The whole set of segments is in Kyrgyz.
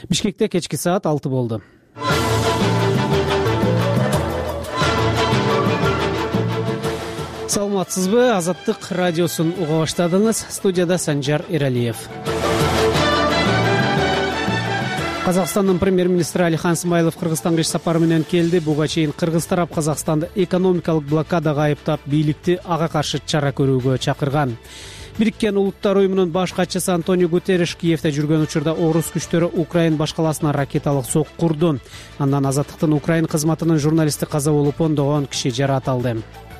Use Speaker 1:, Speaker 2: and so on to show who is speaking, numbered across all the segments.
Speaker 1: Бишкекте кечки саат 6 болду. Саламатсызбы? Азаттык радиосун уга баштадыңыз. Студияда Санжар Эралиев. Казакстандын премьер-министри Алихан Смайлов Кыргызстанга иш сапары менен келди. Буга чейин кыргыз тарап Казакстанды экономикалык блокадага айыптап, бийликти ага каршы чара көрүүгө чакырган. Бириккен Улуттар уюмунун баш катчысы Антонио Гутерриш Киевде жүргөн учурда орус күчтөрү Украин башкаласына ракеталык сок курду. Андан Азаттыктын Украин кызматынын журналисти каза болуп, ондогон киши жаратылды.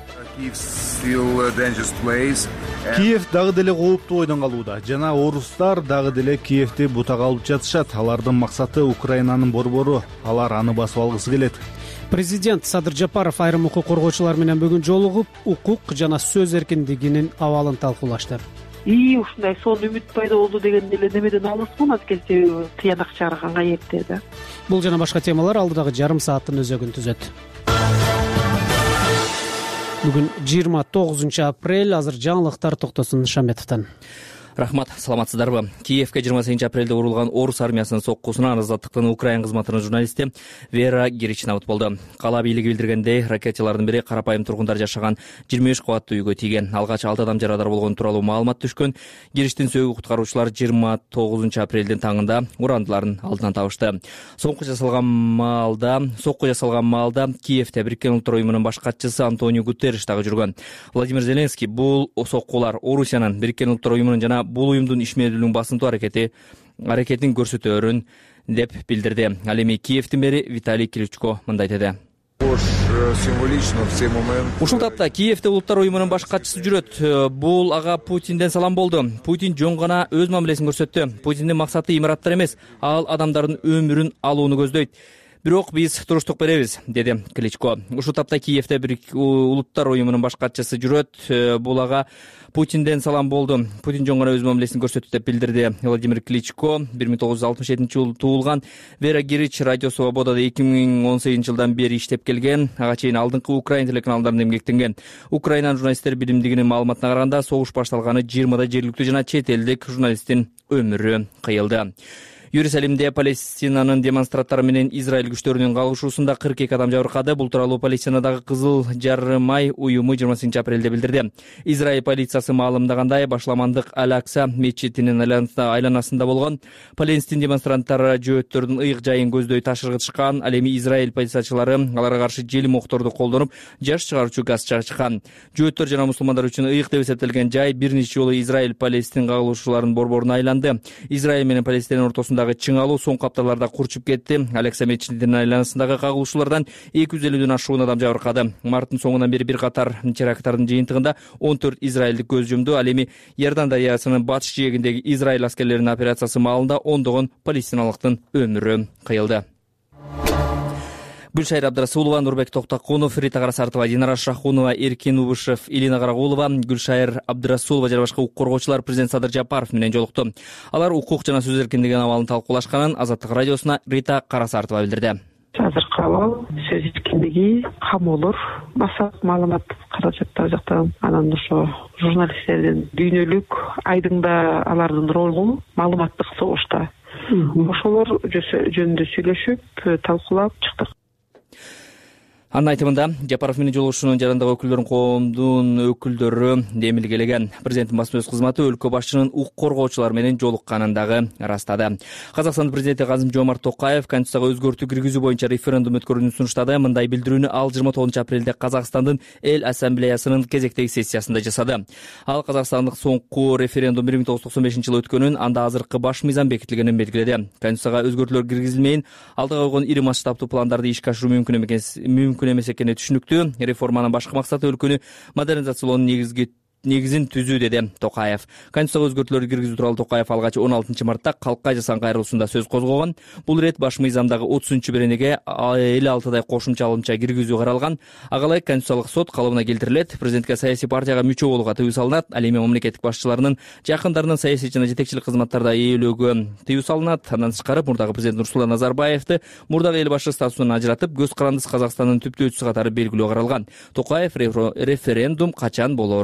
Speaker 2: Киев дагы деле кооптуу ойдон калууда жана орустар дагы деле Киевди бутага алып жатышат. Алардын максаты Украинанын борбору. Алар аны басып алгысы келет.
Speaker 1: Президент Садыр Жапаров айрым укук коргоочулар менен бүгүн жолугуп, укук жана сөз эркиндигинин абалын талкуулашты.
Speaker 3: Ушундай сонун үмүт пайда болду деген эле немеден алыспын, азыркече тыянак чыгарганга эрте да.
Speaker 1: Бул жана башка темалар алдыдагы жарым сааттын өзөгүн түзөт. Бүгүн 29 апрель, азыр жаңылыктар Токтосун Шаметовдон.
Speaker 4: Рахмат, саламатсыздарбы? Киевке 28 апрелде урулган орус армиясынын соккусунан Азаттыктын Украин кызматынын журналисти Вера Гирич набыт болду. Кала бийлиги билдиргендей, ракеталардын бири карапайым тургундар жашаган 23 кабаттуу үйгө тийген. Алгач 6 адам жарадар болгон тууралуу маалымат түшкөн. Гириштин сөөгү куткаруучулар 29 апрелдин таңында урандыларын алдынан табышты. Сокку жасалган маалда Киевде Бириккен Улуттар уюмунун баш катчысы Антонио Гутерриш дагы жүргөн. Владимир Зеленский бул соккулар Орусиянын Бириккен Улуттар уюмунун жана бул уюмдун ишмердүүлүгүн басынтуу аракетин көрсөтөөрүн деп билдирди. Ал эми Киевдин мэри Виталий Кличко мындай деди. Ушул тапта Киевде Улуттар уюмунун баш катчысы жүрөт. Бул ага Путинден салам болду. Путин жөн гана өз мамилесин көрсөттү. Путиндин максаты имараттар эмес, ал адамдардын өмүрүн алууну көздөйт. Бирок биз туруштук беребиз, деди Кличко. Ушул тапта Киевде Улуттар уюмунун баш катчысы жүрөт. Бул ага Путинден салам болду. Путин жөн гана өз мамилесин көрсөттү деп билдирди Владимир Кличко. 1967-жылы туулган. Вера Гирич Радио Свободада 2018-жылдан бери иштеп келген. Ага чейин алдыңкы Украин телеканалдарында эмгектенген. Украинанын журналисттер билимдигинин маалыматына караганда, согуш башталганы 20да жергиликтүү жана чет элдик журналисттин өмүрү кыйылды. Иерусалимде Палестинанын демонстранттары менен Израиль күчтөрүнүн кагышуусунда 42 адам жабыркады. Бул тууралуу Палестинадагы Кызыл Жарым ай уюму 28 апрелде билдирди. Израиль полициясы маалымдагандай, Башламандык Аль-Акса мечитинин айланасында болгон Палестин демонстранттары жөөттөрдүн ыйык жайын көздөй ташыргытышкан. Ал эми Израиль полициячылары аларга каршы желим окторду колдонуп, жаш чыгаруучу газ чачкан. Жөөттөр жана мусулмандар үчүн ыйык деп эсептелген жай бир нече жолу Израиль Палестин кагылышууларынын борборуна айланды. Израиль менен Палестинин ортосунда чың алуу соңку апталарда курчуп кетти. Алекса мечитинин айланасындагы кагылышуулардан 250дөн ашуун адам жабыркады. Марттын соңунан бери бир катар теракттардын жыйынтыгында 14 израилдик көз жумду. Ал эми Иордан дарыясынын батыш жээгиндеги Израиль аскерлеринин операциясы маалында ондогон палестиналыктын өмүрү кыйылды. Гүлшайыр Абдрасулова, Нурбек Токтакунов, Рита Карасартова, Динара Шахунова, Эркин Убышев, Илина Карагулова, Гүлшайыр Абдрасулова жана башка укук коргоочулар президент Садыр Жапаров менен жолукту. Алар укук жана сөз эркиндигинин абалын талкуулашканын Азаттык радиосуна Рита Карасартова билдирди.
Speaker 3: Азыркы абал сөз эркиндиги камолор басат маалымат каражаттар жактан, анан ошо журналисттердин дүйнөлүк айдыңда алардын ролу маалыматтык согушта. Ошолор жөнүндө сүйлөшүп, талкуулап чыктык.
Speaker 4: Анын айтымында Жапаров менен жолугушуунун жарандагы өкүлдөрүн коомдун өкүлдөрү демилгелеген. Президенттин басма-сөз кызматы өлкө башчынын укук коргоочулар менен жолукканын дагы ырастады. Казакстандын президенти Касым-Жомарт Токаев Конституцияга өзгөртүү киргизүү боюнча референдум өткөрүүнү сунуштады. Мындай билдирүүнү ал 29 апрелде Казакстандын эл ассамблеясынын кезектеги сессиясында жасады. Ал казакстандык соңку референдум 1995-жылы өткөнүн, анда азыркы баш мыйзам бекитилгенин белгиледи. Конституцияга өзгөртүүлөр киргизилмейин, алдыга койгон ири масштабтуу пландарды ишке ашыруу мүмкүн эмес экени түшүнүктүү. Реформанын башкы максаты өлкөнү модернизациялоонун негизин түзүү, деди Токаев. Конституцияга өзгөртүүлөр киргизүү тууралуу Токаев алгач 16 мартта калкка жасаган кайрылуусунда сөз козгогон. Бул ирет баш мыйзамдагы 30-беренеге 56 кошумча алымча киргизүү каралган. Ага ылайык Конституциялык сот калыбына келтирилет. Президентке саясий партияга мүчө болууга тыюу салынат. Ал эми мамлекеттик башчыларынын жакындарынын саясий жана жетекчилик кызматтарда ээлөөгө тыюу салынат. Андан тышкары мурдагы президент Нурсултан Назарбаевди мурдагы эл башы статусунан ажыратып, көз карандысыз Казакстандын түптөөчүсү катары белгилөө каралган. Токаев референдум качан болоорун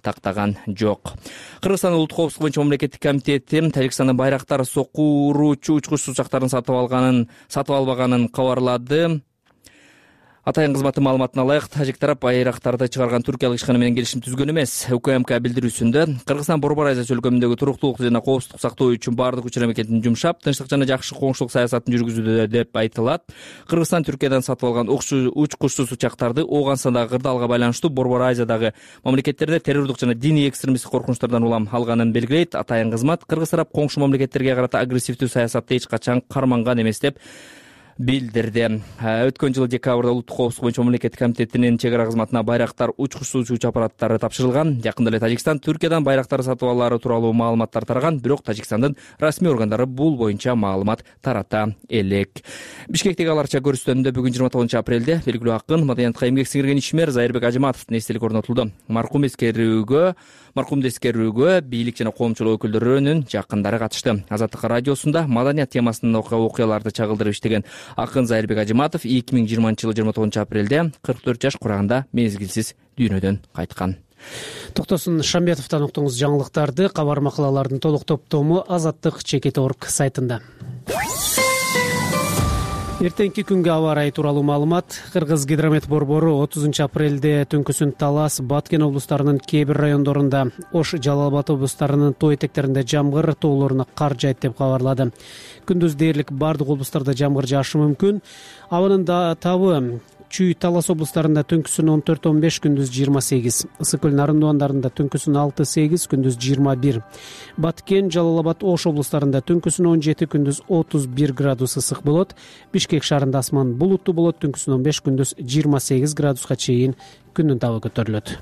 Speaker 4: тактаган жок. Кыргызстан улуттук коопсуздук боюнча мамлекеттик комитети Тажикстандын байрактар сокуруучу учкуч учактарын сатып албаганын кабарлады. Атайын кызматтын маалыматына ылайык, тажик тарап байрактарды чыгарган түркиялык ишкана менен келишим түзгөн эмес. УКМК билдирүүсүндө Кыргызстан Борбор Азия чөлкөмүндөгү туруктуулук жана коопсуздук сактоо үчүн бардык күч аракетин жумшап, тынчтык жана жакшы коңшулук саясатын жүргүзүүдө деп айтылат. Кыргызстан Түркиядан сатып алган учкучсуз учактарды Ооганстандагы кырдаалга байланыштуу Борбор Азиядагы мамлекеттерде террордук жана диний экстремисттик коркунучтардан улам алганын белгилейт. Атайын кызмат Кыргыз тарап коңшу мамлекеттерге карата агрессивдүү саясатты эч качан карманган эмес деп билдирди. Өткөн жылы декабрда улуттук коопсуздук боюнча мамлекеттик комитетинин чек ара кызматына байрактар учкучсуз уч аппараттары тапшырылган. Жакында эле Тажикстан Түркиядан байрактар сатып алуулары тууралуу маалыматтар тараган, бирок Тажикстандын расмий органдары бул боюнча маалымат тарата элек. Бишкектеги аларча көрүстөнүндө бүгүн 29 апрелде белгилүү акын, маданиятка эмгек сиңирген ишмер Зайырбек Ажыматовдун эстелик орнотулду. Маркумду эскерүүгө бийлик жана коомчулук өкүлдөрүнүн жакындары катышты. Азаттык радиосунда маданият темасынын окуяларды чагылдырып иштеген акын Зайырбек Ажыматов 2020 жылы 29 апрелде 44 жаш кураганда мезгилсиз дүйнөдөн кайткан.
Speaker 1: Токтосун Шамбетовдон уктуңуз жаңылыктарды. Кабар макалалардын толук топтому Азаттык.org сайтында. Эртеңки күнгө аба ырайы тууралуу маалымат. Кыргыз гидромет борбору 30 апрелде түнкүсүн Талас, Баткен облустарынын кээ бир райондорунда, Ош, Жалал Абад облустарынын тоо этектеринде жамгыр, тоолоруна кар жайт деп кабарлады. Күндүз дээрлик бардык облустарда жамгыр жаашы мүмкүн. Абанын табы Чүй, Талас облустарында түнкүсүн 14-15, күндүз 28. Ысык-Көл, Нарын дуандарында түнкүсүн 6-8, күндүз 21. Баткен, Жалал Абад, Ош облустарында түнкүсүн 17, күндүз 31 градус ысык болот. Бишкек шаарында асман булуттуу болот, түнкүсүн 15, күндүз 28 градуска чейин күндүн табы көтөрүлөт.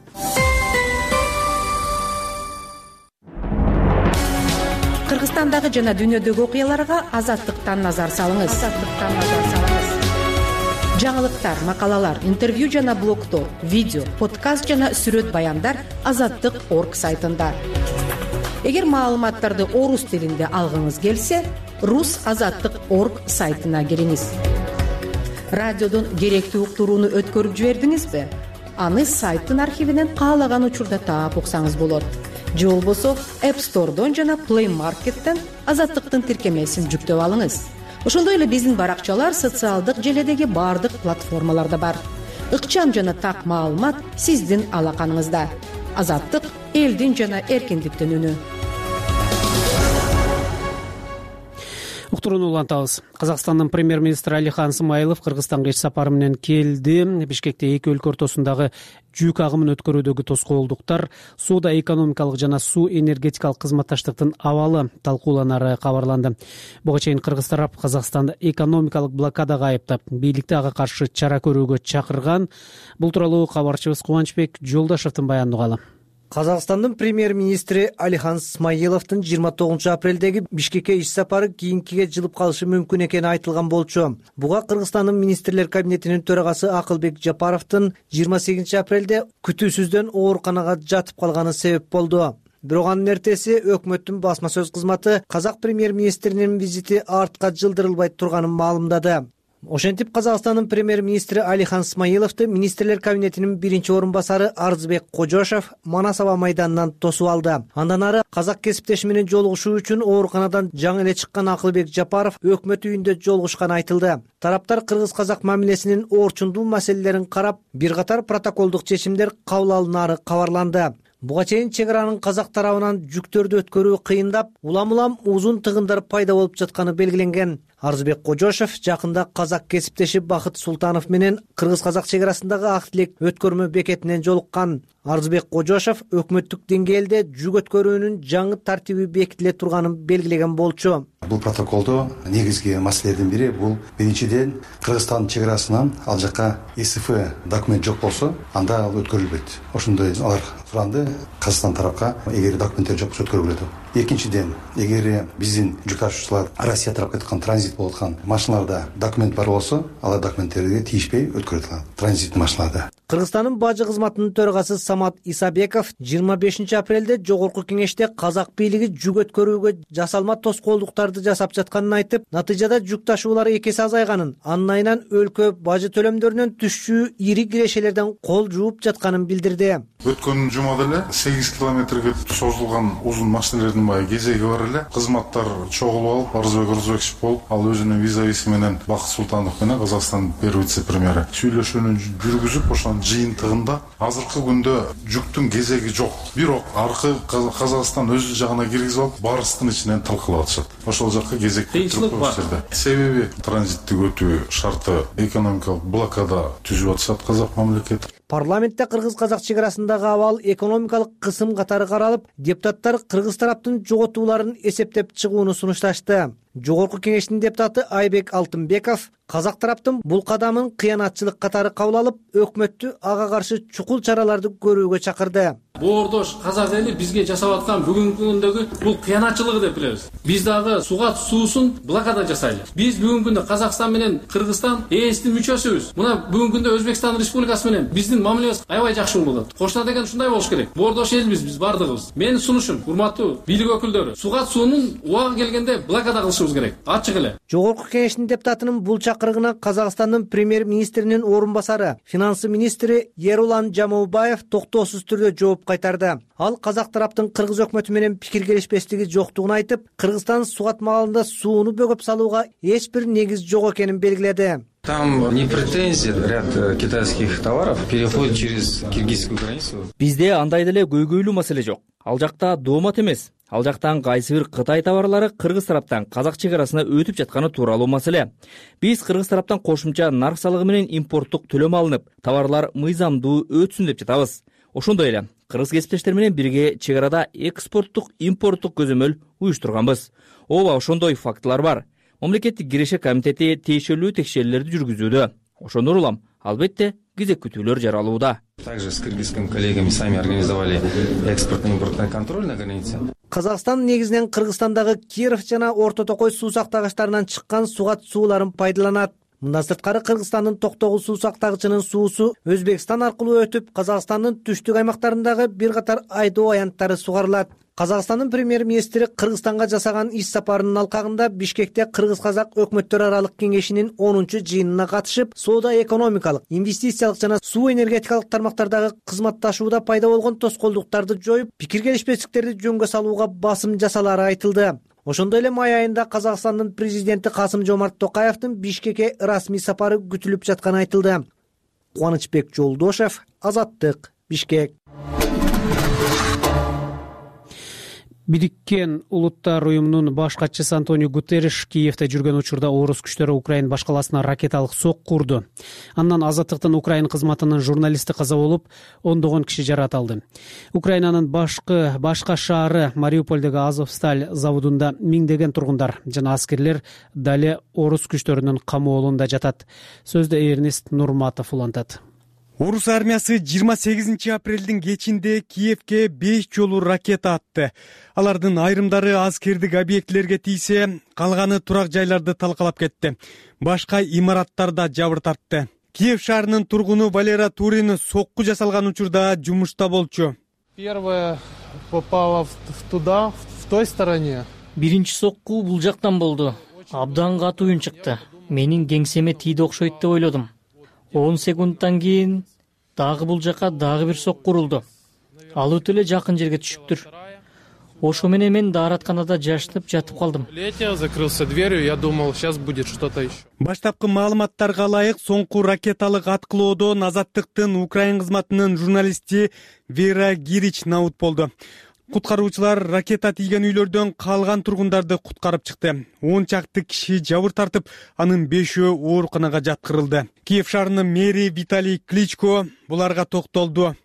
Speaker 5: Кыргызстандагы жана дүйнөдөгү окуяларга Азаттыктан назар салыңыз. Жаңылыктар, макалалар, интервью жана блогтор, видео, подкаст жана сүрөт баяндар Азаттык.org сайтында. Эгер маалыматтарды орус тилинде алгыңыз келсе, rus.azattik.org сайтына кириңиз. Радиодон керектүү уктурууну өткөрүп жибердиңизби? Аны сайттын архивинен каалаган учурда таап уксаңыз болот. Же болбосо App Store'дон жана Play Market'тен Азаттыктын тиркемесин жүктөп алыңыз. Ошондой эле биздин баракчалар социалдык желедеги бардык платформаларда бар. Ыкчам жана так маалымат сиздин алаканыңызда. Азаттык — элдин жана эркиндиктин үнү.
Speaker 1: Уктурууну улантабыз. Казакстандын премьер-министри Алихан Смайлов Кыргызстанга иш сапары менен келди. Бишкекте эки өлкө ортосундагы жүк агымын өткөрүүдөгү тоскоолдуктар, сууда экономикалык жана суу энергетикалык кызматташтыктын абалы талкууланары кабарланды. Буга чейин Кыргыз тарап Казакстанды экономикалык блокадага айыптап, бийликти ага каршы чара көрүүгө чакырган. Бул тууралуу кабарчыбыз Кубанычбек Жолдашевдин баянын угалы.
Speaker 6: Казакстандын премьер-министри Алихан Смайловдун 29 апрелдеги Бишкекке иш сапары кийинкиге жылып калышы мүмкүн экени айтылган болчу. Буга Кыргызстандын министрлер кабинетинин төрагасы Акылбек Жапаровдун 28 апрелде күтүүсүздөн ооруканага жатып калганы себеп болду. Бирок анын эртеси өкмөттүн басма сөз кызматы казак премьер-министринин визити артка жылдырылбай турганын маалымдады. Ошентип Казакстандын премьер-министри Алихан Смайловду министрлер кабинетинин биринчи орун басары Арзбек Кожошев Манас аба майданынан тосуп алды. Андан ары казак кесиптеши менен жолугушуу үчүн ооруканадан жаңы эле чыккан Акылбек Жапаров өкмөт үйүндө жолугушканы айтылды. Тараптар кыргыз-казак мамилесинин орчундуу маселелерин карап, бир катар протоколдук чечимдер кабыл алынары кабарланды. Буга чейин чек аранын казак тарабынан жүктөрдү өткөрүү кыйындап, улам узун тыгындар пайда болуп жатканы белгиленген. Арзбек Кожошев жакында казак кесиптеши Бакыт Султанов менен кыргыз-казак чек арасындагы ак тилек өткөрмө бекетинен жолуккан. Арзбек Кожошев өкмөттүк деңгээлде жүк өткөрүүнүн жаңы тартиби бекитиле турганын белгилеген болчу.
Speaker 7: Бул протоколдо негизги маселелердин бири бул биринчиден Кыргызстан чек арасынан ал жака СФ документ жок болсо, анда ал өткөрүлбөйт. Ошондой алар суранды Казакстан тарапка эгер документтер жок болсо өткөрүлөт. Экинчиден, эгер биздин жүк ташуучулар Россия тарапка кеткан транзит болуп аткан машиналарда документ бар болсо, алар документтерге тийишпей өткөрүлөт. Транзит машиналарда.
Speaker 6: Кыргызстандын бажы кызматынын төрагасы Самат Исабеков 25 апрелде жогорку кеңеште казак бийлиги жүк өткөрүүгө жасалма тоскоолдуктарды жасап жатканын айтып, натыйжада жүк ташуулары 2 эсе азайганын, анын айынан өлкө бажы төлөмдөрүнөн түшчү ири кирешелерден кол жууп жатканын билдирди.
Speaker 8: Өткөн жумада эле 8 километрге созулган узун машиналердин баягы кезеги бар эле. Кызматтар чогулуп алып, Арзбек Орзбекович болуп, ал өзүнүн визависи менен Бакыт Султанов менен Казакстандын первый вице-премьери сүйлөшүүнү жүргүзүп, ошонун жыйынтыгында азыркы күндө жүктүн кезеги жок. Бирок аркы Казакстан өз жагына киргизип алып, барыстын ичинен талкалап атышат. Ошол жакка кезек күтүп жатышат. Себеби транзиттик өтүү шарты экономикалык блокада түзүп атышат казак мамлекети.
Speaker 6: Парламентте кыргыз-казак чек арасындагы абал экономикалык кысым катары каралып, депутаттар кыргыз тараптын жоготууларын эсептеп чыгууну сунушташты. Жогорку кеңештин депутаты Айбек Алтынбеков казак тараптын бул кадамын кыянатчылык катары кабыл алып, өкмөттү ага каршы чукул чараларды көрүүгө чакырды.
Speaker 9: Боордош казак эли бизге жасап аткан бүгүнкү күндөгү бул кыянатчылыгы деп билебиз. Биз дагы суга суусун блокада жасайлы. Биз бүгүнкү күндө Казакстан менен Кыргызстан ээстин мүчөсүбүз. Мына бүгүнкү күндө Өзбекстан Республикасы менен биздин мамилебиз аябай жакшы болот. Кошуна деген ушундай болуш керек. Боордош элбиз биз бардыгыбыз. Менин сунушум, урматтуу бийлик өкүлдөрү, суга суунун убагы келгенде блокада кылышыбыз керек. Ачык эле.
Speaker 6: Жогорку кеңештин депутатынын бул чакырыгына Казакстандын премьер-министринин орун басары, финансы министри Ерулан Жамалбаев токтоосуз түрдө жооп кайтарды. Ал казак тараптын кыргыз өкмөтү менен пикир келишпестиги жоктугун айтып, Кыргызстан сугат маалында сууну бөгөп салууга эч бир негиз жок экенин белгиледи.
Speaker 10: Там не претензия, ряд китайских товаров переходит через киргизскую границу.
Speaker 4: Бизде андай деле көйгөйлүү маселе жок. Ал жакта доомат эмес. Ал жактан кайсы бир Кытай товарлары кыргыз тараптан казак чек арасына өтүп жатканы тууралуу маселе. Биз кыргыз тараптан кошумча нарк салыгы менен импорттук төлөм алынып, товарлар мыйзамдуу өтсүн деп жатабыз. Ошондой эле кыргыз кесиптештер менен бирге чек арада экспорттук, импорттук көзөмөл уюштурганбыз. Ооба, ошондой фактылар бар. Мамлекеттик киреше комитети тиешелүү текшерүүлөрдү жүргүзүүдө. Ошондор улам, албетте, кезек күтүүлөр жаралууда.
Speaker 10: Также с кыргызскими коллегами сами организовали экспортно-импортный контроль на границе.
Speaker 6: Казакстан негизинен Кыргызстандагы Киров жана Орто Токой суу сактагычтарынан чыккан сугат сууларын пайдаланат. Мындан сырткары Кыргызстандын Токтогул суу сактагычынын суусу Өзбекстан аркылуу өтүп, Казакстандын түштүк аймактарындагы бир катар айдоо аянттары сугарылат. Казакстандын премьер-министри Кыргызстанга жасаган иш сапарынын алкагында Бишкекте кыргыз-казак өкмөттөр аралык кеңешинин 10-чу жыйынына катышып, соода-экономикалык, инвестициялык жана суу энергетикалык тармактардагы кызматташууда пайда болгон тоскоолдуктарды жоюп, пикир келишпестиктерди жөнгө салууга басым жасалары айтылды. Ошондой эле май айында Казакстандын президенти Касым-Жомарт Токаевдин Бишкекке расмий сапары күтүлүп жатканы айтылды. Кубанычбек Жолдошев, Азаттык, Бишкек.
Speaker 1: Бириккен Улуттар уюмунун баш катчысы Антонио Гутерриш Киевде жүргөн учурда орус күчтөрү Украина баш каласына ракеталык сокку урду. Андан Азаттыктын Украина кызматынын журналисти каза болуп, ондогон киши жаратылды. Украинанын башка шаары Мариупольдеги Азовсталь заводунда миңдеген тургундар жана аскерлер дале орус күчтөрүнүн камоолунда жатат. Сөздө Эрнест Нурматов улантат.
Speaker 11: Орус армиясы 28 апрелдин кечинде Киевке 5 жолу ракета атты. Алардын айрымдары аскердик объектилерге тийсе, калганы турак жайларды талкалап кетти. Башка имараттарда жабыр тартты. Киев шаарынын тургуну Валера Турин сокку жасалган учурда жумушта болчу.
Speaker 12: Первое попало туда, в той стороне.
Speaker 13: Биринчи сокку бул жактан болду. Абдан катуу үн чыкты. Менин кеңсеме тийди окшойт деп ойлодум. 10 секундтан кийин дагы бул жака дагы бир сокку урулду. Ал өтө эле жакын жерге түшүптүр. Ошо менен мен дааратканада жашынып жатып калдым.
Speaker 12: Закрылся дверью, я думал, сейчас будет что-то еще.
Speaker 11: Баштапкы маалыматтарга ылайык, соңку ракеталык аткылоодон Азаттыктын Украин кызматынын журналисти Вера Гирич набут болду. Куткаруучулар ракета тийген үйлөрдөн калган тургундарды куткарып чыкты. 10 чакты киши жабыр тартып, анын 5-өө ооруканага жаткырылды. Киев шаарынын мэри Виталий Кличко буларга токтолду.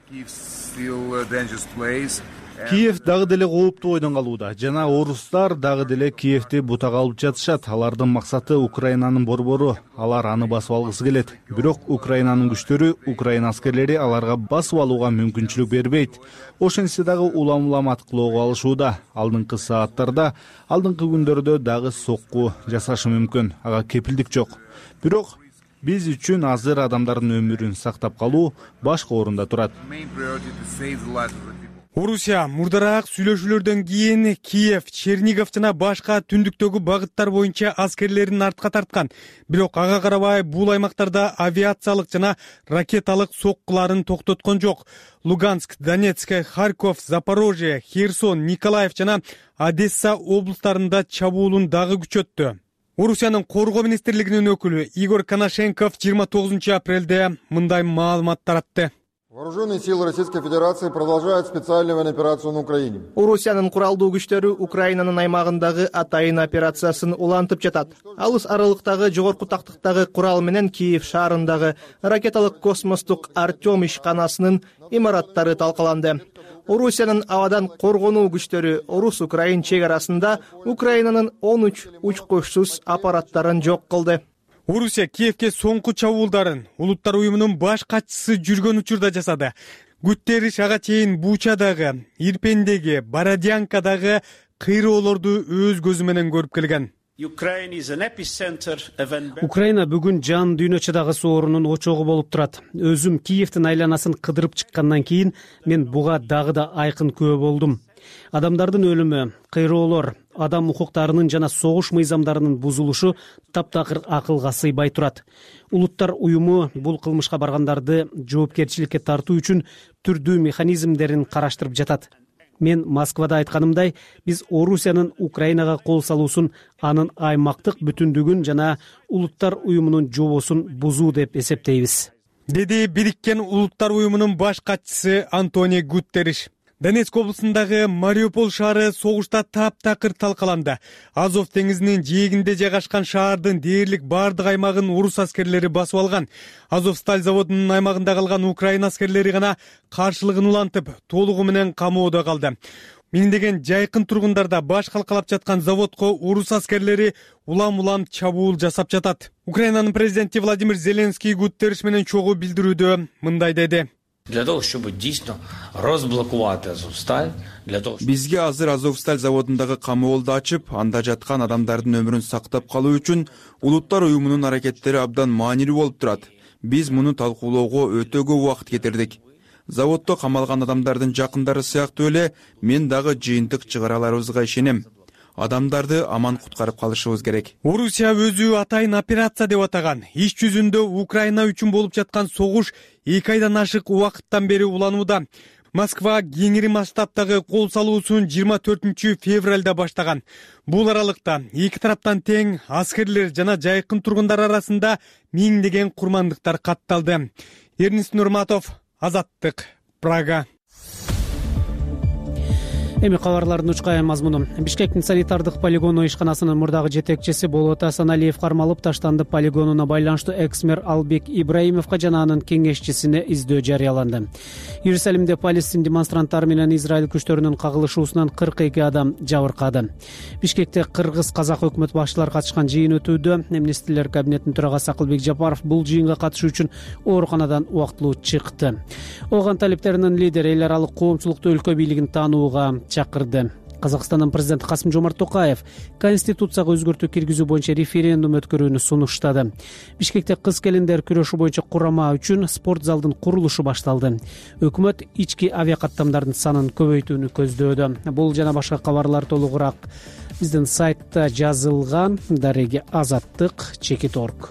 Speaker 2: Киев дагы деле кооптуу ойдон калууда жана орустар дагы деле Киевти бутага алып жатышат. Алардын максаты Украинанын борбору. Алар аны басып алгысы келет. Бирок Украинанын күчтөрү, Украина аскерлери аларга басып алууга мүмкүнчүлүк бербейт. Ошентсе дагы улам аткылоого алышууда. Алдыңкы сааттарда, алдыңкы күндөрдө дагы сокку жасашы мүмкүн. Ага кепилдик жок. Бирок Биз үчүн азыр адамдардын өмүрүн сактап калуу башкы орунда турат.
Speaker 11: Орусия мурдараак сүйлөшүүлөрдөн кийин Киев, Чернигов жана башка түндүктөгү багыттар боюнча аскерлерин артка тарткан. Бирок ага карабай бул аймактарда авиациялык жана ракеталык соккуларын токтоткон жок. Луганск, Донецк, Харьков, Запорожье, Херсон, Николаев жана Одесса облустарында чабуулун дагы күчөттү. Орусиянын коргоо министрлигинин өкүлү Игорь Коношенков 29 апрелде мындай маалымат таратты.
Speaker 14: Вооруженные силы Российской Федерации продолжают специальную военную операцию на Украине.
Speaker 15: Орусиянын куралдуу күчтөрү Украинанын аймагындагы атайын операциясын улантып жатат. Алыс аралыктагы жогорку тактыктагы курал менен Киев шаарындагы ракеталык космостук Артем ишканасынын имараттары талкаланды. Орусиянын абадан коргонуу күчтөрү Орус-Украин чек арасында Украинанын 13 учкучсуз аппараттарын жок кылды.
Speaker 11: Орусия Киевке соңку чабуулдарын Улуттар уюмунун баш катчысы жүргөн учурда жасады. Гутерриш ага чейин Бучадагы, Ирпендеги, Бородянкадагы кыйроолорду өз көзү менен көрүп келген.
Speaker 1: Украина бүгүн жан дүйнө чыдагысы оорунун очогу болуп турат. Өзүм Киевдин айланасын кыдырып чыккандан кийин мен буга дагы да айкын күбө болдум. Адамдардын өлүмү, кыйроолор, адам укуктарынын жана согуш мыйзамдарынын бузулушу таптакыр акылга сыйбай турат. Улуттар уюму бул кылмышка баргандарды жоопкерчиликке тартуу үчүн түрдүү механизмдерин караштырып жатат. Мен Москвада айтканымдай, биз Орусиянын Украинага кол салуусун анын аймактык бүтүндүгүн жана Улуттар уюмунун жобосун бузуу деп эсептейбиз,
Speaker 11: деди Бириккен Улуттар уюмунун баш катчысы Антонио Гутерриш. Донецк облусундагы Мариуполь шаары согушта таптакыр талкаланды. Азов деңизинин жээгинде жайгашкан шаардын дээрлик бардык аймагын орус аскерлери басып алган. Азовсталь заводунун аймагында калган Украина аскерлери гана каршылыгын улантып, толугу менен камоодо калды. Миңдеген жайкын тургундар да баш калкалап жаткан заводко орус аскерлери улам-улам чабуул жасап жатат. Украинанын президенти Владимир Зеленский Гутерриш менен чогуу билдирүүдө мындай деди.
Speaker 16: Бизге азыр Азовсталь заводундагы камоолду ачып, анда жаткан адамдардын өмүрүн сактап калуу үчүн Улуттар уюмунун аракеттери абдан маанилүү болуп турат. Биз муну талкуулоого өтө көп убакыт кетирдик. Заводдо камалган адамдардын жакындары сыяктуу эле мен дагы жыйынтык чыгара аларыбызга ишенем. Адамдарды аман куткарып калышыбыз керек.
Speaker 11: Орусия өзү атайын операция деп атаган. Иш жүзүндө Украина үчүн болуп жаткан согуш 2 айдан ашык убакыттан бери уланууда. Москва кеңири масштабтагы кол салуусун 24 февралда баштаган. Бул аралыкта эки тараптан тең аскерлер жана жайкын тургундар арасында миңдеген курмандыктар катталды. Эрнис Нурматов, Азаттык, Прага.
Speaker 1: Эми кабарлардын учкай мазмуну. Бишкектин санитардык полигону ишканасынын мурдагы жетекчиси Болот Асаналиев кармалып таштанды. Полигонуна байланыштуу экс-мэр Албек Ибраимовго жана анын кеңешчисине издөө жарыяланды. Иерусалимде Палестин демонстранттары менен Израиль күчтөрүнүн кагылышуусунан 42 адам жабыркады. Бишкекте кыргыз-казак өкмөт башчылары катышкан жыйын өтүүдө. Министрлер кабинетинин төрагасы Акылбек Жапаров бул жыйынга катышуу үчүн ооруканадан убактылуу чыкты. Оган талиптеринин лидери эл аралык коомчулукту өлкө бийлигин таанууга чакырды. Казакстандын президенти Касым-Жомарт Токаев конституцияга өзгөртүү киргизүү боюнча референдум өткөрүүнү сунуштады. Бишкекте кыз-келиндер күрөшү боюнча курама үчүн спорт залдын курулушу башталды. Өкмөт ички авиакаттамдардын санын көбөйтүүнү көздөөдө. Бул жана башка кабарлар толугураак биздин сайтта жазылган. Дареги Азаттык, Чекит.орг.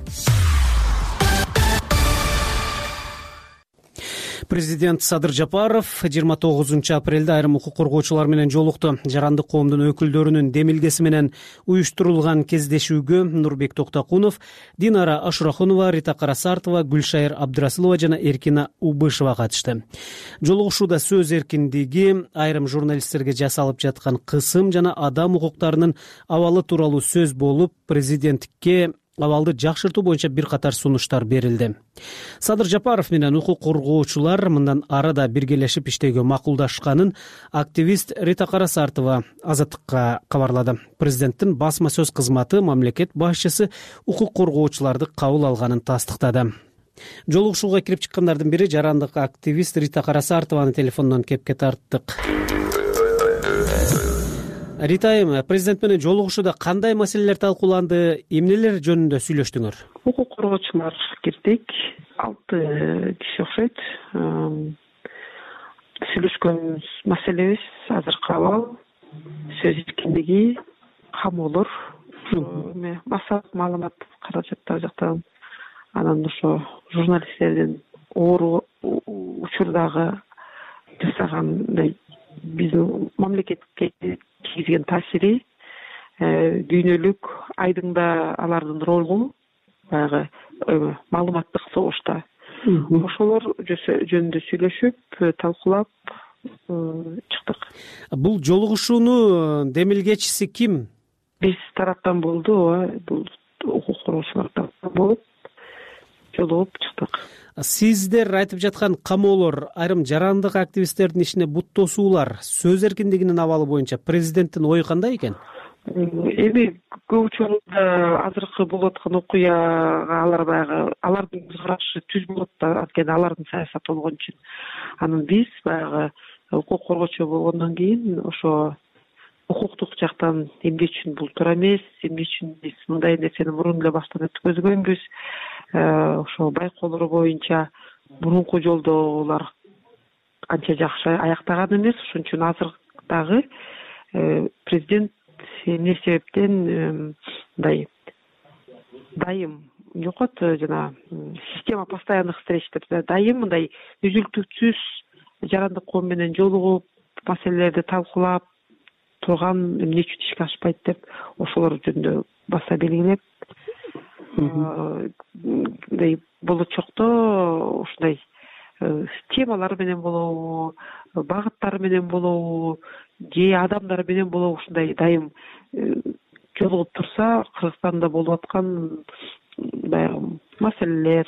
Speaker 1: Президент Садыр Жапаров 29 апрелде айрым укук коргоочулар менен жолукту. Жарандык коомдун өкүлдөрүнүн демилгеси менен уюштурулган кездешүүгө Нурбек Токтокунов, Динара Ашурахунова, Рита Карасартова, Гүлшайыр Абдырасылова жана Эркина Убышева катышты. Жолугушууда сөз эркиндиги, айрым журналисттерге жасалып жаткан кысым жана адам укуктарынын абалы тууралуу сөз болуп, президенттикке абалды жакшыртуу боюнча бир катар сунуштар берилди. Садыр Жапаров менен укук коргоочулар мындан арада биргелешип иштөөгө макулдашканын активист Рита Карасартова Азаттыкка кабарлады. Президенттин басма сөз кызматы мамлекет башчысы укук коргоочуларды кабыл алганын тастыктады. Жолугушууга кирип чыккандардын бири жарандык активист Рита Карасартованы телефондон кепке тарттык. Рита айым, президент менен жолугушууда кандай маселелер талкууланды, эмнелер жөнүндө сүйлөштүңөр?
Speaker 3: Укук коргоочулар кирдик, 6 киши окшойт. Сүйлөшкөн маселебиз азыр кабыл сөз эркиндиги, камоолор, маалымат каражаттар жактан, анан ошо журналисттердин оор учурдагы жасаган биздин мамлекетке тийгизген таасири, дүйнөлүк айдыңда алардын ролу, баягы маалыматтык согушта ошолор жөнүндө сүйлөшүп, талкуулап чыктык.
Speaker 1: Бул жолугушууну демилгечиси ким?
Speaker 3: Биз тараптан болду, бул укук коргоочулар тараптан болуп жолугуп чыктык.
Speaker 1: Сиздер айтып жаткан камоолор, айрым жарандык активисттердин ишине бут тосуулар, сөз эркиндигинин абалы боюнча президенттин ою кандай экен?
Speaker 3: Эми көп учурда азыркы болуп аткан окуяга алар баягы алардын көз карашы түз болот да, анткени алардын саясаты болгон үчүн. Анан биз баягы укук коргоочу болгондон кийин ошо укуктук жактан эмне үчүн бул туура эмес, эмне үчүн биз мындай нерсени мурун эле баштан өткөзгөнбүз, ошо байкоолор боюнча мурунку жолдогулар анча жакшы аяктаган эмес, ошон үчүн азыр дагы президент эмне себептен мындай дайым жокот, жана система постоянных встреч деп дайым мындай үзүлтүксүз жарандык коом менен жолугуп, маселелерди талкуулап турган, эмне үчүн ишке ашпайт деп ошолор жөнүндө баса белгилеп, мындай болочокто ушундай темалар менен болобу, багыттары менен болобу, же адамдар менен болобу ушундай дайым жолугуп турса, Кыргызстанда болуп аткан баягы маселелер,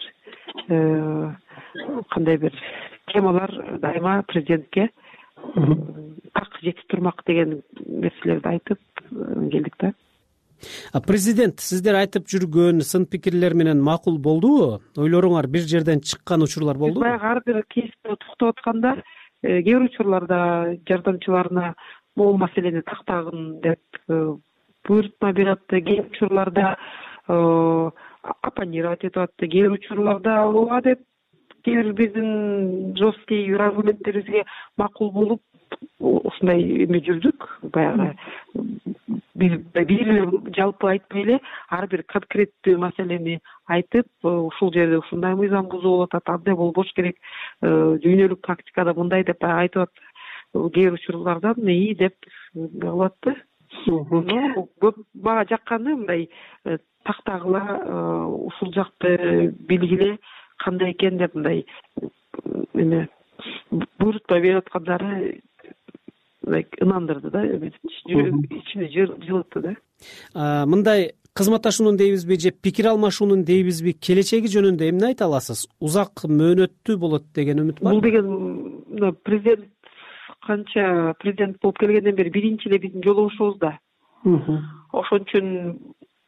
Speaker 3: кандай бир темалар дайыма президентке так жетип турмак деген нерселерди айтып келдик да.
Speaker 1: Президент сиздер айтып жүргөн сын пикирлер менен макул болдубу? Ойлоруңар бир жерден чыккан учурлар болдубу?
Speaker 3: Баягы ар бир кейсте токтоп атканда кээ бир учурларда жардамчыларына могул маселени тактагын деп буйрутма берип атты, кээ бир учурларда оппонировать этип атты, кээ бир учурларда ооба деп кээ бир биздин жесткий бир аргументтерибизге макул болуп ушундай эме жүрдүк. Баягы бир жалпы айтпай эле ар бир конкреттүү маселени айтып, ушул жерде ушундай мыйзам бузулуп атат, андай болбош керек, дүйнөлүк практикада мындай деп айтып атты. Кээ бир учурлардан деп кылып атты. Көп мага жакканы мындай тактагыла, ушул жакты билгиле кандай экен деп мындай эме буйрутма берип аткандары ынандырды да, ичине жылытты да.
Speaker 1: Мындай кызматташуунун дейбизби же пикир алмашуунун дейбизби, келечеги жөнүндө эмне айта аласыз? Узак мөөнөттүү болот деген үмүт бар.
Speaker 3: Бул деген президент канча президент болуп келгенден бери биринчи эле биздин жолугушубуз да. Ошон үчүн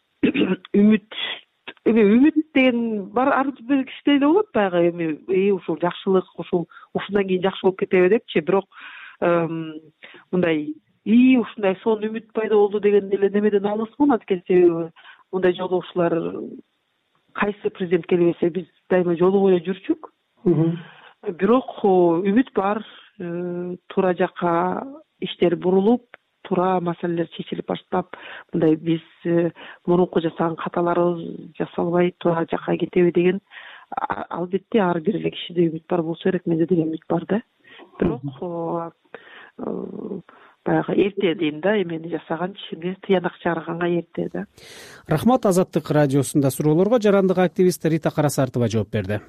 Speaker 3: үмүт деген бар, ар бир кишиде эле болот баягы эми ушул жакшылык, ушундан кийин жакшы болуп кетеби депчи, бирок мындай ушундай сонун үмүт пайда болду деген эле немеден алысмын, анткени себеби мындай жолугушуулар кайсы президент келбесе биз дайыма жолугуп эле жүрчүк. Бирок үмүт бар, туура жакка иштер бурулуп, туура маселелер чечилип баштап, мындай биз мурунку жасаган каталарыбыз жасалбай туура жакка кетеби деген, албетте ар бир эле кишиде үмүт бар болсо керек, менде деген үмүт бар да. Бирок баягы эрте дейм да, эмени жасаганчы, тыянак чыгарганга эрте да.
Speaker 1: Рахмат. Азаттык радиосунда суроолорго жарандык активист Рита Карасартова жооп берди.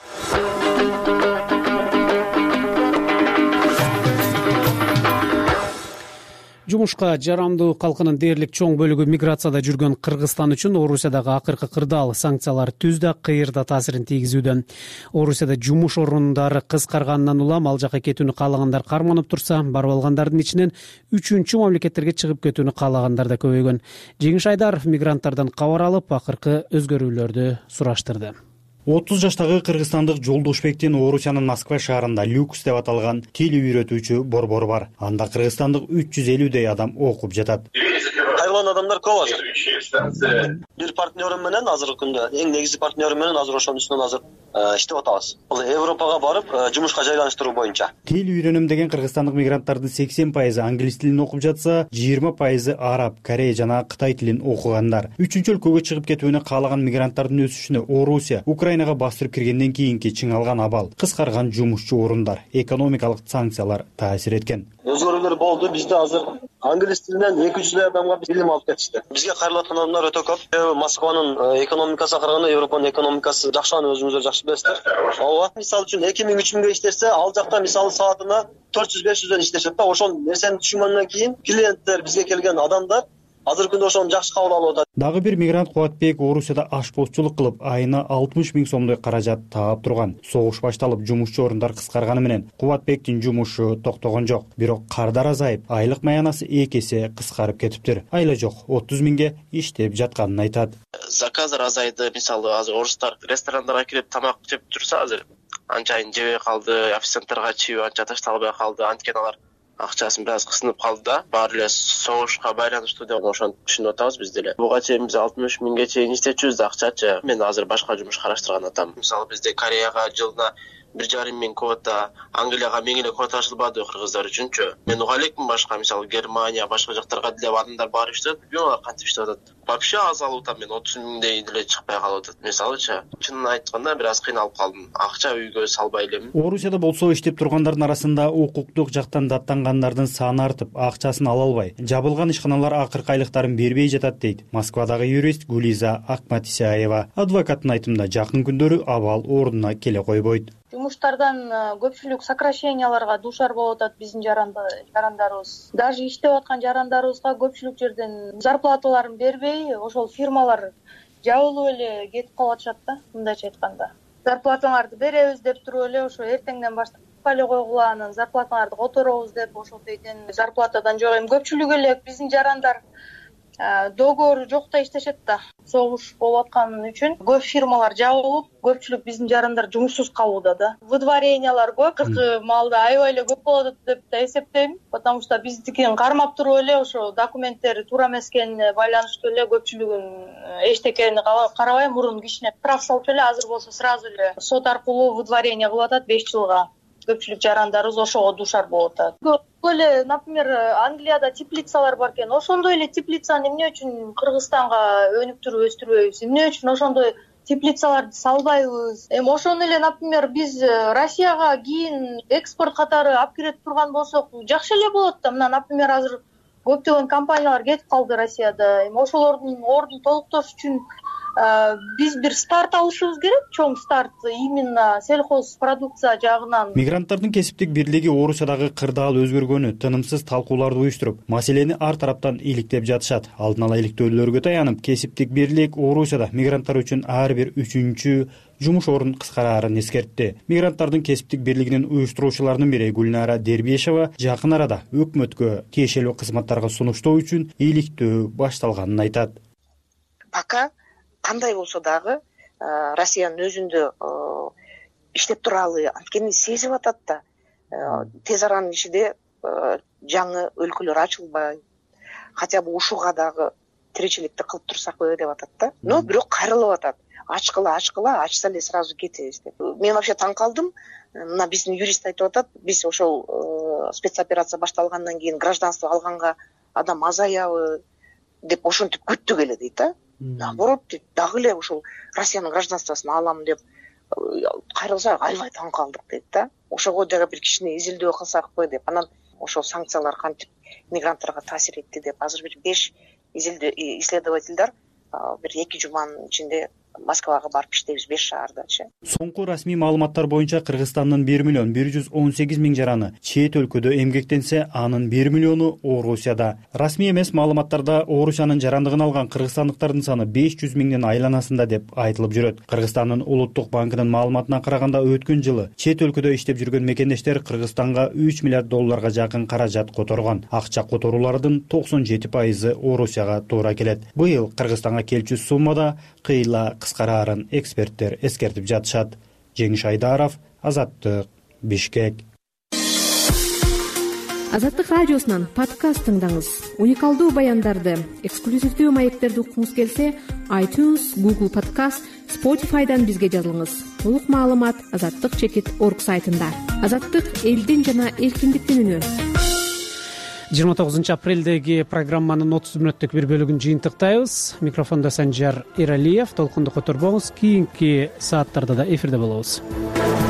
Speaker 1: Жумушка жарамдуу калкынын дээрлик чоң бөлүгү миграцияда жүргөн Кыргызстан үчүн Орусиядагы акыркы кырдаал санкциялар түздө кыйырда таасирин тийгизүүдө. Орусияда жумуш орундары кыскарганынан улам ал жака кетүүнү каалагандар карманып турса, барып алгандардын ичинен үчүнчү мамлекеттерге чыгып кетүүнү каалагандар да көбөйгөн. Жеңиш Айдаров мигранттардан кабар алып, акыркы өзгөрүүлөрдү сураштырды.
Speaker 17: 30 жаштагы кыргызстандык Жолдошбектин Орусиянын Москва шаарында люкс деп аталган тил үйрөтүүчү борбору бар. Анда кыргызстандык 350 адам окуп жатат.
Speaker 18: Кайрылган адамдар көп азыр. Бир партнерим менен азыркы күндө эң негизги партнерим менен азыр ошонун үстүнөн азыр иштеп атабыз. Бул Европага барып жумушка жайланыштыруу боюнча.
Speaker 17: Тил үйрөнөм деген кыргызстандык мигранттардын 80% англис тилин окуп жатса, 20% араб, корей жана кытай тилин окугандар. Үчүнчү өлкөгө чыгып кетүүнү каалаган мигранттардын өсүшүнө Орусия, Украинага бастырып киргенден кийинки чыңалган абал, кыскарган жумушчу орундар, экономикалык санкциялар таасир эткен.
Speaker 18: Өзгөрүүлөр болду. Бизде азыр англис тилинен 200 адамга билим алып кетишти. Бизге кайрылып аткан адамдар өтө көп. Москванын экономикасына караганда Европанын экономикасы жакшыганы өзүңүздөр жакшы билесиздер. Ооба, мисалы үчүн 2000-3000ге иштесе, ал жакта мисалы саатына 400-500дөн иштешет да. Ошол нерсени түшүнгөндөн кийин клиенттер, бизге келген адамдар азыркы күндө ошону жакшы кабыл алып атат.
Speaker 17: Дагы бир мигрант Кубатбек Орусияда ашпозчулук кылып, айына 60 000 сомдой каражат таап турган. Согуш башталып, жумушчу орундар кыскарганы менен Кубатбектин жумушу токтогон жок. Бирок кардар азайып, айлык маянасы 2 эсе кыскарып кетиптир. Айла жок, 30 000ге иштеп жатканын айтат.
Speaker 19: Заказдар азайды. Мисалы, азыр орустар ресторандарга кирип тамак жеп турса, азыр анчайын жебей калды, официантдарга чийип анча ташталбай калды. Анткени алар акчасын бир аз кысынып калды да. Баары эле согушка байланыштуу деп ошону түшүнүп атабыз биз деле. Буга чейин биз 60 000ге чейин иштечүбүз да акчачы. Мен азыр башка жумуш караштырган атам. Мисалы, бизде Кореяга жылына 1,5 миң квота, Англияга 1000 эле квота ачылбады кыргыздар үчүнчү. Мен уга элекмин башка, мисалы Германия, башка жактарга деле адамдар барып иштеп, алар кантип иштеп атат. Вообще аз алып атам, мен 30 000дей деле чыкпай калып атат. Мисалычы, чынын айтканда бир аз кыйналып калдым. Акча үйгө салбай элем.
Speaker 17: Орусияда болсо иштеп тургандардын арасында укуктук жактан даттангандардын саны артып, акчасын ала албай, жабылган ишканалар акыркы айлыктарын бербей жатат дейт Москвадагы юрист Гулиза Акматисяева. Адвокаттын айтымында жакын күндөрү абал ордуна келе койбойт.
Speaker 20: Жумуштардан көпчүлүк сокращенияларга душар болуп атат биздин жарандарыбыз. Даже иштеп аткан жарандарыбызга көпчүлүк жерден зарплаталарын бербей, ошол фирмалар жабылып эле кетип калып атышат да, мындайча айтканда. Зарплатаңарды беребиз деп туруп эле ошо эртеңден баштап эле койгула, анан зарплатаңарды которобуз деп ошол дейден зарплатадан жок. Эми көпчүлүк эле биздин жарандар договору жокта иштешет да. Согуш болуп аткан үчүн көп фирмалар жабылып, көпчүлүк биздин жарандар жумушсуз калууда да. Выдворениялар көп, кыркы маалда аябай эле көп болот деп да эсептейм, потому что биздикин кармап туруп эле ошо документтери туура эмес экенине байланыштуу эле көпчүлүгүн эчтекени карабай мурун кишине штраф салып эле, азыр болсо сразу эле сот аркылуу выдворение кылып атат 5 жылга. Көпчүлүк жарандарыбыз ошого душар болуп атат. Эле, например, Англияда теплицалар бар экен. Ошондой эле теплицаны эмне үчүн Кыргызстанга өнүктүрүп өстүрбөйбүз? Эмне үчүн ошондой теплицаларды салбайбыз? Эми ошону эле, например, биз Россияга кийин экспорт катары алып кире турган болсок, жакшы эле болот да. Мына, например, азыр көптөгөн компаниялар кетип калды Россияда. Эми ошолордун ордун толуктош үчүн биз бир старт алышыбыз керек, чоң старт, именно сельхоз продукция жагынан.
Speaker 17: Мигранттардын кесиптик бирлиги Орусиядагы кырдаал өзгөргөнү тынымсыз талкууларды уюштуруп, маселени ар тараптан иликтеп жатышат. Алдын ала иликтөөлөргө таянып, кесиптик бирлик Орусияда мигранттар үчүн ар бир 3-чү жумуш орун кыскараарын эскертти. Мигранттардын кесиптик бирлигинин уюштуруучуларынын бири Гүлнара Дербиешова жакын арада өкмөткө тиешелүү кызматтарга сунуштоо үчүн иликтөө башталганын айтат.
Speaker 21: Пока кандай болсо дагы Россиянын өзүндө иштеп туралы анткени сезип атат да. Тез аранын ичинде жаңы өлкөлөр ачылбай, хотя бы ушуга дагы тиричиликти кылып турсакпы деп атат да. Но бирок кайрылып атат. Ачкыла, ачса эле сразу кетебиз деп. Мен вообще таң калдым. Мына биздин юрист айтып атат, биз ошол спецоперация башталгандан кийин гражданство алганга адам азаябы деп ошентип күттүк эле дейт да. Наоборот, дагы эле ошол Россиянын гражданствосын алам деп кайрылса аябай таң калдык дейт да. Ошого дагы бир кичине изилдөө кылсакпы деп. Анан ошол санкциялар кантип мигранттарга таасир этти деп азыр бир 5 исследовательдер бир 2 жуманын ичинде Москвага барып иштейбиз 5 шаардачы.
Speaker 17: Соңку расмий маалыматтар боюнча Кыргызстандын 1,118,000 жараны чет өлкөдө эмгектенсе, анын 1 миллиону Орусияда. Расмий эмес маалыматтарда Орусиянын жарандыгын алган кыргызстандыктардын саны 500 000дин айланасында деп айтылып жүрөт. Кыргызстандын улуттук банкынын маалыматына караганда өткөн жылы чет өлкөдө иштеп жүргөн мекендештер Кыргызстанга 3 миллиард долларга жакын каражат которгон. Акча которуулардын 97% Орусияга туура келет. Быйыл Кыргызстанга келчү суммада кыйла кыскараарын эксперттер эскертип жатышат. Жеңиш Айдаров, Азаттык, Бишкек.
Speaker 5: Азаттык радиосунан подкаст тыңдаңыз. Уникалдуу баяндарды, эксклюзивдүү маектерди уккуңуз келсе, iTunes, Google Podcast, Spotify'дан бизге жазылыңыз. Толук маалымат azattik.org сайтында. Азаттык элдин жана эркиндиктин үнү.
Speaker 1: 29 апрелдеги программанын 30 мүнөттүк бир бөлүгүн жыйынтыктайбыз. Микрофондо Санжар Эралиев. Толкунду которбоңуз. Кийинки сааттарда да эфирде болобуз.